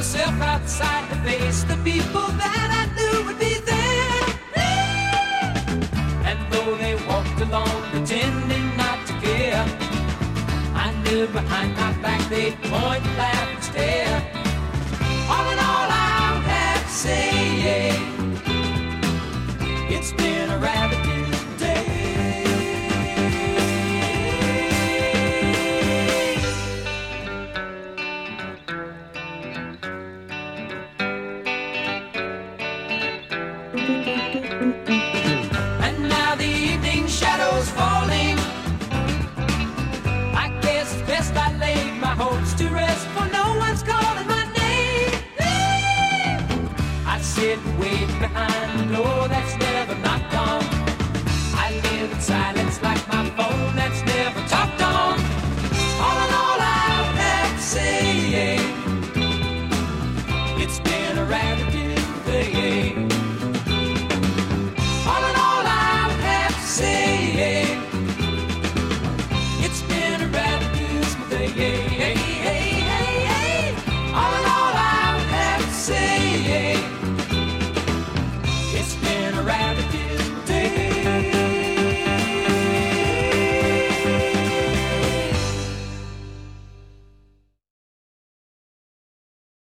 myself outside to face the people that I knew would be there. And though they walked along pretending not to care, I knew behind my back they'd point, laugh, and stare. All in all, I would have to say, yeah, it's been a ravaging day. And now the evening shadows falling, I guess it's best I laid my hopes to rest, for no one's calling my name. I sit and wait